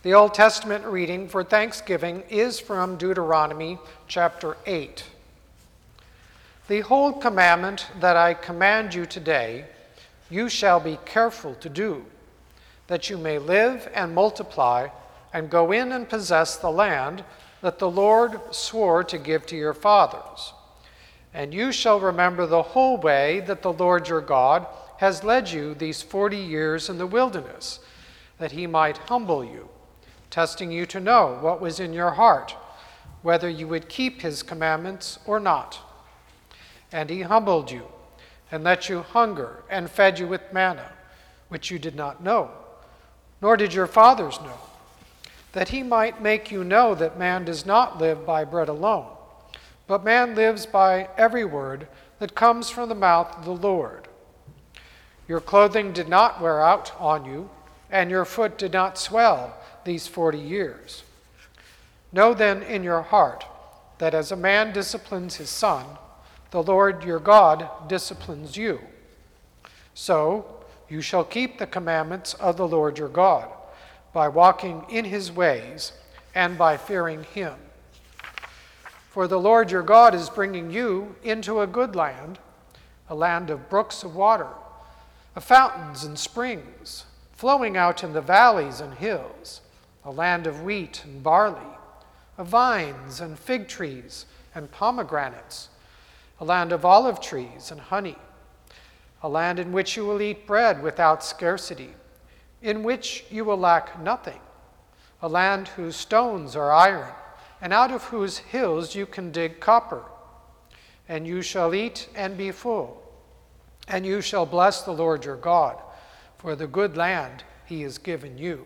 The Old Testament reading for Thanksgiving is from Deuteronomy chapter 8. The whole commandment that I command you today, you shall be careful to do, that you may live and multiply and go in and possess the land that the Lord swore to give to your fathers. And you shall remember the whole way that the Lord your God has led you these 40 years in the wilderness, that he might humble you, testing you to know what was in your heart, whether you would keep his commandments or not. And he humbled you, and let you hunger, and fed you with manna, which you did not know, nor did your fathers know, that he might make you know that man does not live by bread alone, but man lives by every word that comes from the mouth of the Lord. Your clothing did not wear out on you, and your foot did not swell these 40 years. Know then in your heart that as a man disciplines his son, the Lord your God disciplines you. So you shall keep the commandments of the Lord your God, by walking in his ways and by fearing him. For the Lord your God is bringing you into a good land, a land of brooks of water, of fountains and springs, flowing out in the valleys and hills, a land of wheat and barley, of vines and fig trees and pomegranates, a land of olive trees and honey, a land in which you will eat bread without scarcity, in which you will lack nothing, a land whose stones are iron, and out of whose hills you can dig copper. And you shall eat and be full, and you shall bless the Lord your God for the good land he has given you.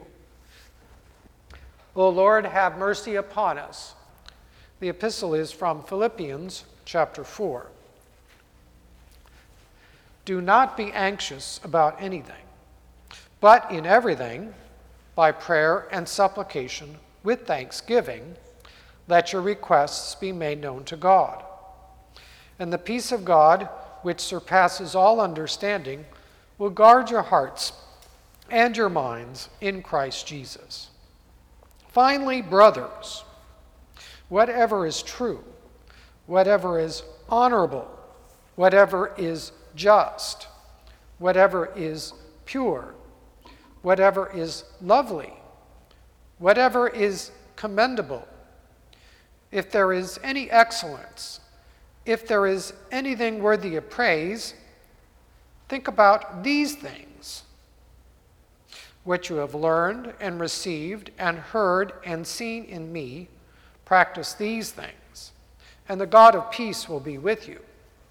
O Lord, have mercy upon us. The epistle is from Philippians chapter 4. Do not be anxious about anything, but in everything, by prayer and supplication, with thanksgiving, let your requests be made known to God. And the peace of God, which surpasses all understanding, will guard your hearts and your minds in Christ Jesus. Finally, brothers, whatever is true, whatever is honorable, whatever is just, whatever is pure, whatever is lovely, whatever is commendable, if there is any excellence, if there is anything worthy of praise, think about these things. What you have learned and received and heard and seen in me, practice these things, and the God of peace will be with you.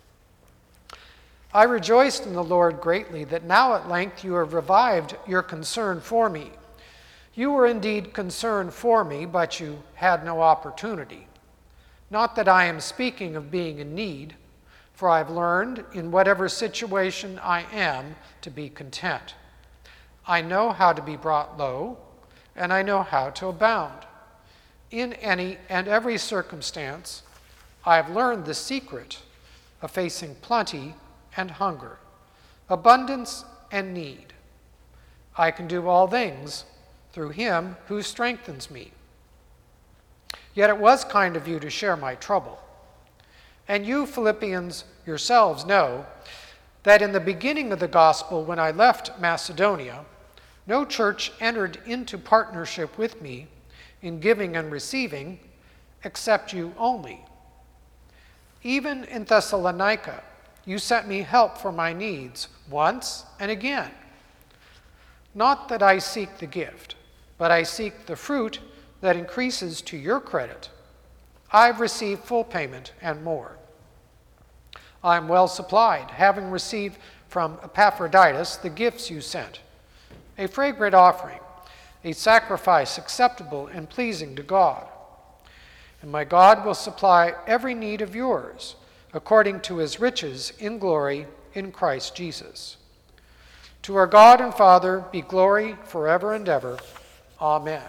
I rejoiced in the Lord greatly that now at length you have revived your concern for me. You were indeed concerned for me, but you had no opportunity. Not that I am speaking of being in need, for I have learned in whatever situation I am to be content. I know how to be brought low, and I know how to abound. In any and every circumstance, I have learned the secret of facing plenty and hunger, abundance and need. I can do all things through him who strengthens me. Yet it was kind of you to share my trouble. And you, Philippians, yourselves know that in the beginning of the gospel, when I left Macedonia, no church entered into partnership with me in giving and receiving, except you only. Even in Thessalonica, you sent me help for my needs once and again. Not that I seek the gift, but I seek the fruit that increases to your credit. I've received full payment and more. I am well supplied, having received from Epaphroditus the gifts you sent, a fragrant offering, a sacrifice acceptable and pleasing to God. And my God will supply every need of yours, according to his riches in glory in Christ Jesus. To our God and Father be glory forever and ever. Amen.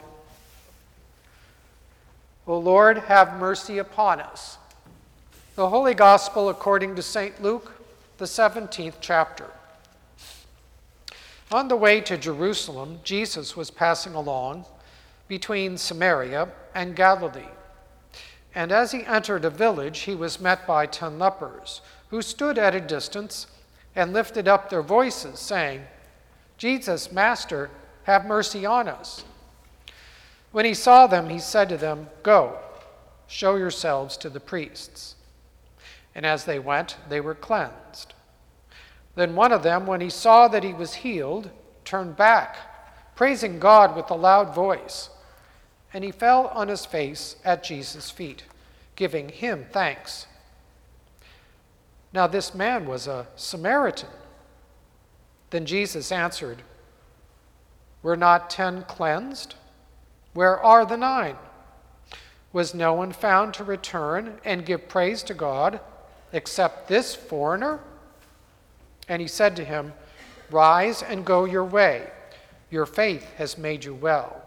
O Lord, have mercy upon us. The Holy Gospel according to St. Luke, the 17th chapter. On the way to Jerusalem, Jesus was passing along between Samaria and Galilee. And as he entered a village, he was met by 10 lepers, who stood at a distance and lifted up their voices, saying, "Jesus, Master, have mercy on us." When he saw them, he said to them, "Go, show yourselves to the priests." And as they went, they were cleansed. Then one of them, when he saw that he was healed, turned back, praising God with a loud voice. And he fell on his face at Jesus' feet, giving him thanks. Now this man was a Samaritan. Then Jesus answered, "Were not 10 cleansed? Where are the 9? Was no one found to return and give praise to God except this foreigner?" And he said to him, "Rise and go your way. Your faith has made you well."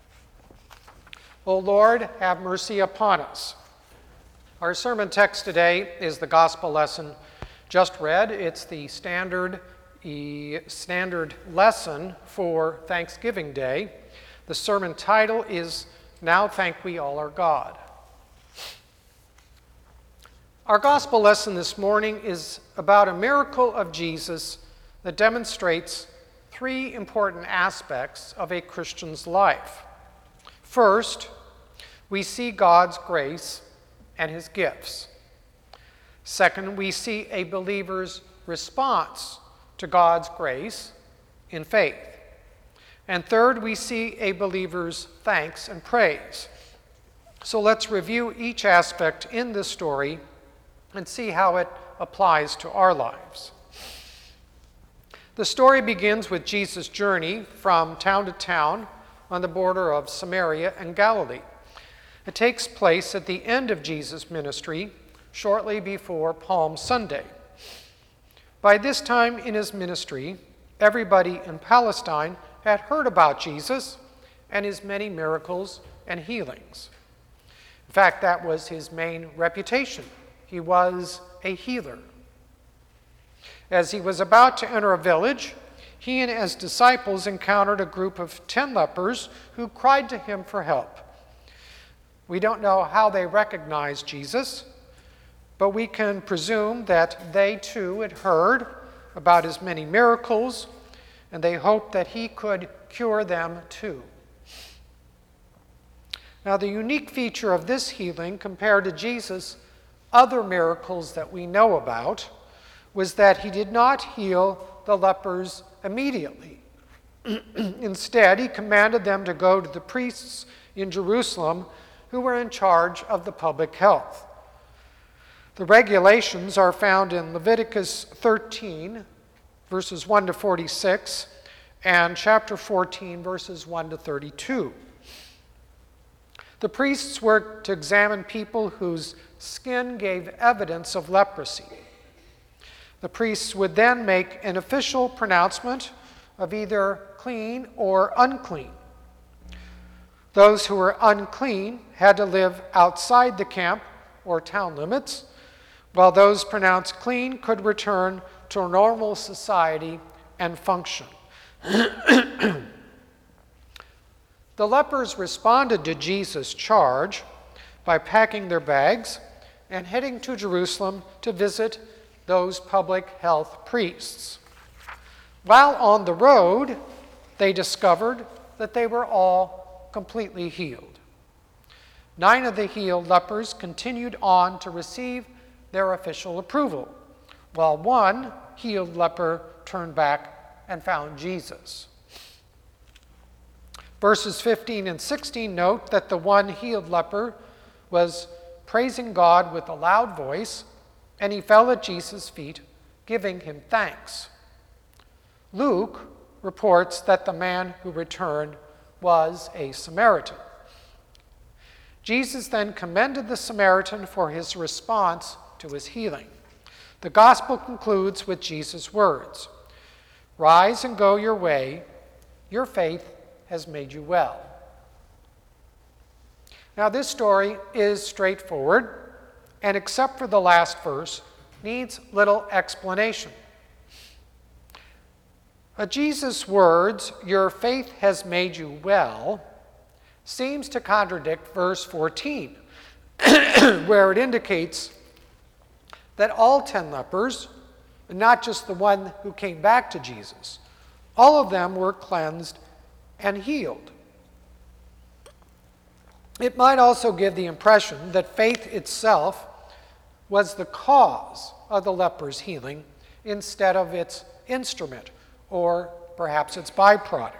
O Lord, have mercy upon us. Our sermon text today is the gospel lesson just read. It's the standard lesson for Thanksgiving Day. The sermon title is "Now Thank We All Our God." Our gospel lesson this morning is about a miracle of Jesus that demonstrates 3 important aspects of a Christian's life. First, we see God's grace and his gifts. Second, we see a believer's response to God's grace in faith. And third, we see a believer's thanks and praise. So let's review each aspect in this story and see how it applies to our lives. The story begins with Jesus' journey from town to town on the border of Samaria and Galilee. It takes place at the end of Jesus' ministry, shortly before Palm Sunday. By this time in his ministry, everybody in Palestine had heard about Jesus and his many miracles and healings. In fact, that was his main reputation. He was a healer. As he was about to enter a village, he and his disciples encountered a group of 10 lepers who cried to him for help. We don't know how they recognized Jesus, but we can presume that they too had heard about his many miracles, and they hoped that he could cure them too. Now, the unique feature of this healing compared to Jesus' other miracles that we know about was that he did not heal the lepers immediately. Instead, he commanded them to go to the priests in Jerusalem who were in charge of the public health. The regulations are found in Leviticus 13, verses 1 to 46, and chapter 14, verses 1 to 32. The priests were to examine people whose skin gave evidence of leprosy. The priests would then make an official pronouncement of either clean or unclean. Those who were unclean had to live outside the camp or town limits, while those pronounced clean could return to a normal society and function. The lepers responded to Jesus' charge by packing their bags and heading to Jerusalem to visit those public health priests. While on the road, they discovered that they were all completely healed. 9 of the healed lepers continued on to receive their official approval, while 1 healed leper turned back and found Jesus. Verses 15 and 16 note that the 1 healed leper was praising God with a loud voice, and he fell at Jesus' feet, giving him thanks. Luke reports that the man who returned was a Samaritan. Jesus then commended the Samaritan for his response to his healing. The gospel concludes with Jesus' words, "Rise and go your way, your faith has made you well." Now this story is straightforward, and except for the last verse, needs little explanation. Jesus' words, "Your faith has made you well," seems to contradict verse 14, where it indicates that all 10 lepers, not just the one who came back to Jesus, all of them were cleansed and healed. It might also give the impression that faith itself was the cause of the leper's healing instead of its instrument or perhaps its byproduct.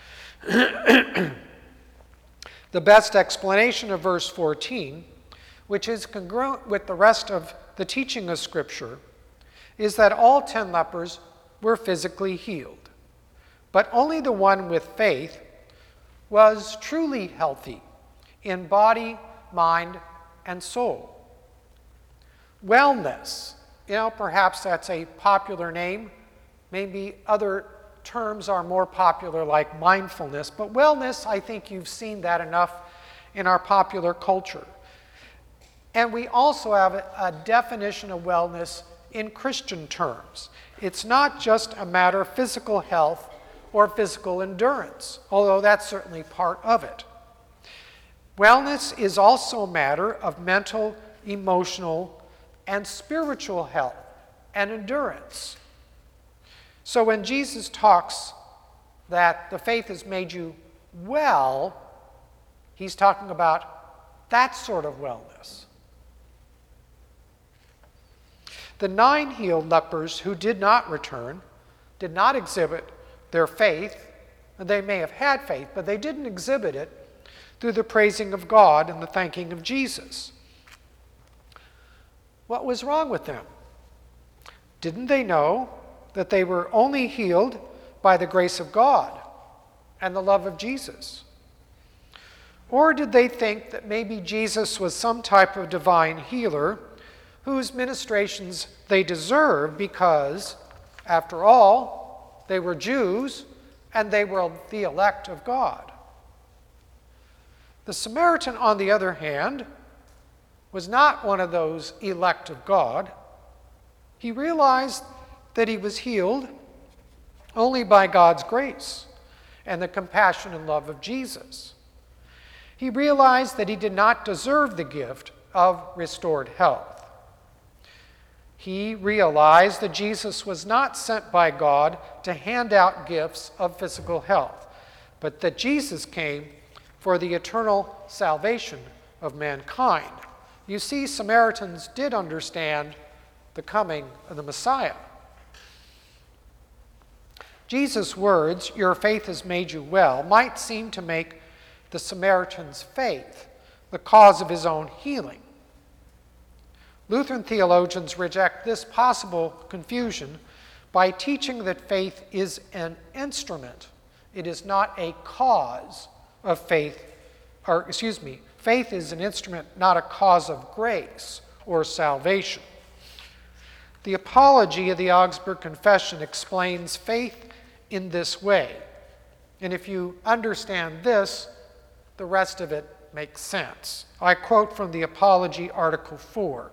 The best explanation of verse 14, which is congruent with the rest of the teaching of Scripture, is that all 10 lepers were physically healed, but only the one with faith was truly healthy in body, mind, and soul. Wellness, perhaps that's a popular name. Maybe other terms are more popular, like mindfulness, but wellness, I think you've seen that enough in our popular culture. And we also have a definition of wellness in Christian terms. It's not just a matter of physical health or physical endurance, although that's certainly part of it. Wellness is also a matter of mental, emotional, and spiritual health and endurance. So when Jesus talks that the faith has made you well, he's talking about that sort of wellness. The 9 healed lepers who did not return did not exhibit their faith. They may have had faith, but they didn't exhibit it through the praising of God and the thanking of Jesus. What was wrong with them? Didn't they know that they were only healed by the grace of God and the love of Jesus? Or did they think that maybe Jesus was some type of divine healer whose ministrations they deserved because, after all, they were Jews and they were the elect of God? The Samaritan, on the other hand, was not one of those elect of God. He realized that he was healed only by God's grace and the compassion and love of Jesus. He realized that he did not deserve the gift of restored health. He realized that Jesus was not sent by God to hand out gifts of physical health, but that Jesus came for the eternal salvation of mankind. You see, Samaritans did understand the coming of the Messiah. Jesus' words, "Your faith has made you well," might seem to make the Samaritan's faith the cause of his own healing. Lutheran theologians reject this possible confusion by teaching that faith is an instrument. It is not a cause of faith, faith is an instrument, not a cause of grace or salvation. The Apology of the Augsburg Confession explains faith in this way. And if you understand this, the rest of it makes sense. I quote from the Apology, Article 4.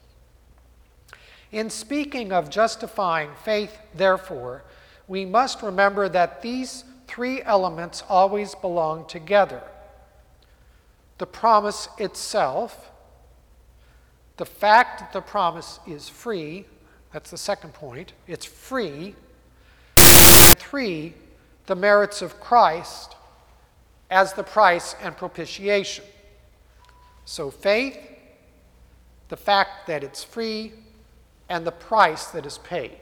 In speaking of justifying faith, therefore, we must remember that these 3 elements always belong together: the promise itself, the fact that the promise is free, that's the second point, it's free, and 3, the merits of Christ as the price and propitiation. So faith, the fact that it's free, and the price that is paid.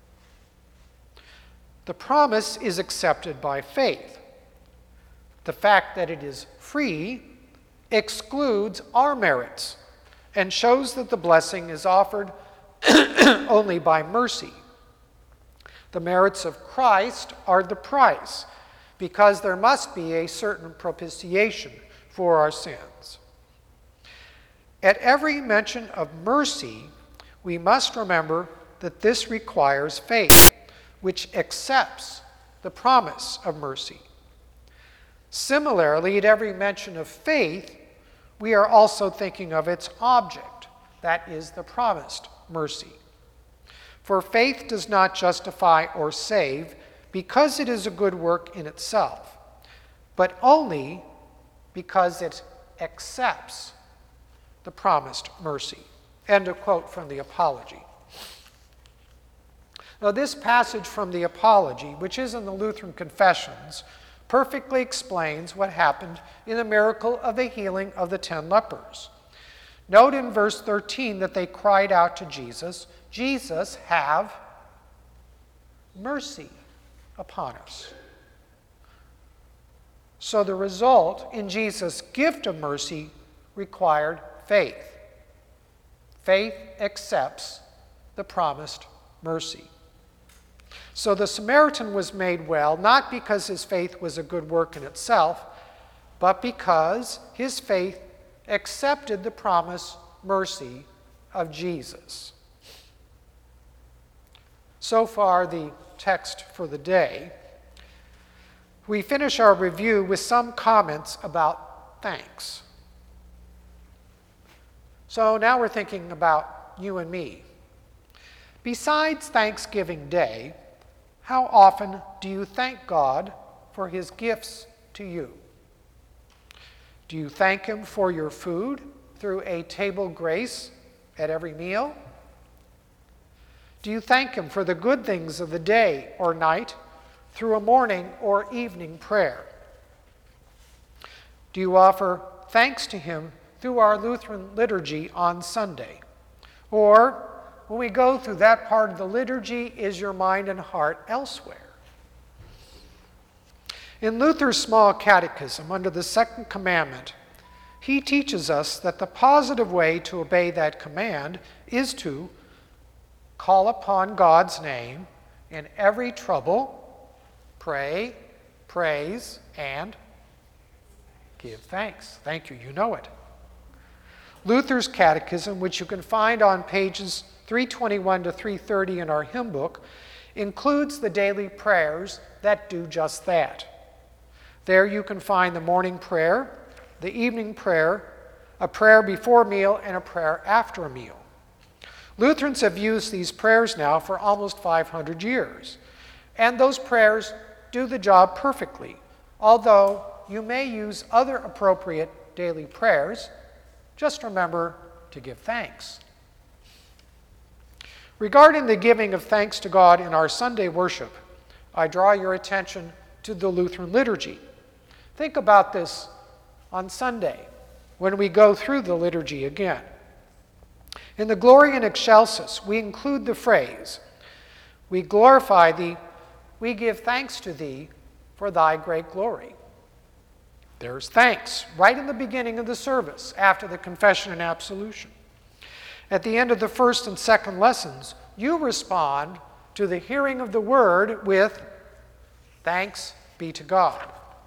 The promise is accepted by faith. The fact that it is free excludes our merits and shows that the blessing is offered only by mercy. The merits of Christ are the price, because there must be a certain propitiation for our sins. At every mention of mercy, we must remember that this requires faith, which accepts the promise of mercy. Similarly, at every mention of faith, we are also thinking of its object, that is the promised mercy. For faith does not justify or save because it is a good work in itself, but only because it accepts the promised mercy. End of quote from the Apology. Now, this passage from the Apology, which is in the Lutheran Confessions, perfectly explains what happened in the miracle of the healing of the 10 lepers. Note in verse 13 that they cried out to Jesus, "Jesus, have mercy upon us." So the result in Jesus' gift of mercy required faith. Faith accepts the promised mercy. So the Samaritan was made well, not because his faith was a good work in itself, but because his faith accepted the promised mercy of Jesus. So far, the text for the day. We finish our review with some comments about thanks. So now we're thinking about you and me. Besides Thanksgiving Day, how often do you thank God for his gifts to you? Do you thank him for your food through a table grace at every meal? Do you thank him for the good things of the day or night through a morning or evening prayer? Do you offer thanks to him through our Lutheran liturgy on Sunday? Or, when we go through that part of the liturgy, is your mind and heart elsewhere? In Luther's Small Catechism, under the second commandment, he teaches us that the positive way to obey that command is to call upon God's name in every trouble, pray, praise, and give thanks. Thank you, you know it. Luther's Catechism, which you can find on pages 321 to 330 in our hymn book, includes the daily prayers that do just that. There you can find the morning prayer, the evening prayer, a prayer before meal, and a prayer after a meal. Lutherans have used these prayers now for almost 500 years, and those prayers do the job perfectly, although you may use other appropriate daily prayers. Just remember to give thanks. Regarding the giving of thanks to God in our Sunday worship, I draw your attention to the Lutheran liturgy. Think about this on Sunday when we go through the liturgy again. In the Gloria in Excelsis, we include the phrase, "We glorify thee, we give thanks to thee for thy great glory." There's thanks right in the beginning of the service after the confession and absolution. At the end of the first and second lessons, you respond to the hearing of the word with thanks be to God.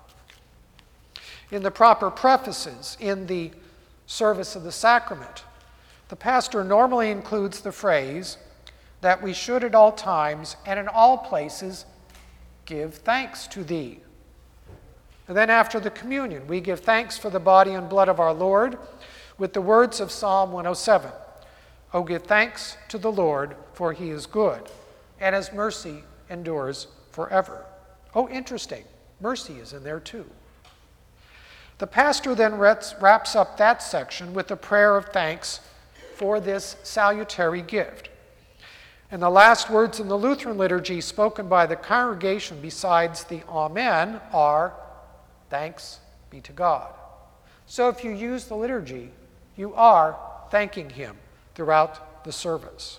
In the proper prefaces in the service of the sacrament, the pastor normally includes the phrase that we should at all times and in all places give thanks to thee. And then after the communion, we give thanks for the body and blood of our Lord with the words of Psalm 107. "Oh, give thanks to the Lord, for he is good, and his mercy endures forever." Oh, interesting. Mercy is in there too. The pastor then wraps up that section with a prayer of thanks for this salutary gift. And the last words in the Lutheran liturgy spoken by the congregation besides the Amen are, "Thanks be to God." So if you use the liturgy, you are thanking him throughout the service.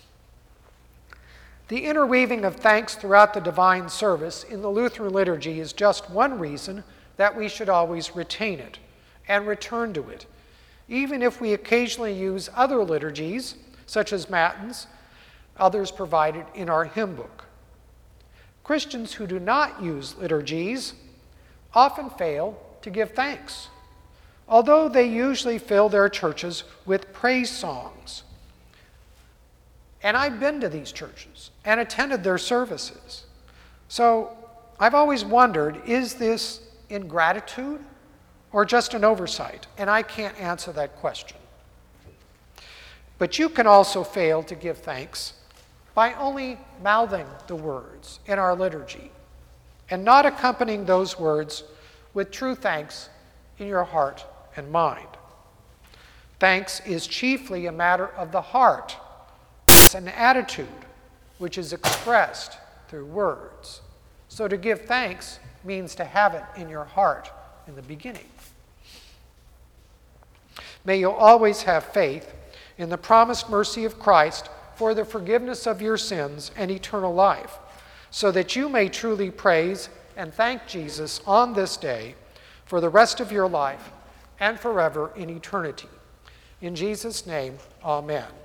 The interweaving of thanks throughout the divine service in the Lutheran liturgy is just one reason that we should always retain it and return to it, even if we occasionally use other liturgies, such as matins, others provided in our hymn book. Christians who do not use liturgies often fail to give thanks, although they usually fill their churches with praise songs. And I've been to these churches and attended their services. So I've always wondered, is this ingratitude or just an oversight? And I can't answer that question. But you can also fail to give thanks by only mouthing the words in our liturgy and not accompanying those words with true thanks in your heart and mind. Thanks is chiefly a matter of the heart. It's an attitude which is expressed through words. So to give thanks means to have it in your heart in the beginning. May you always have faith in the promised mercy of Christ for the forgiveness of your sins and eternal life, so that you may truly praise and thank Jesus on this day for the rest of your life and forever in eternity. In Jesus' name, amen.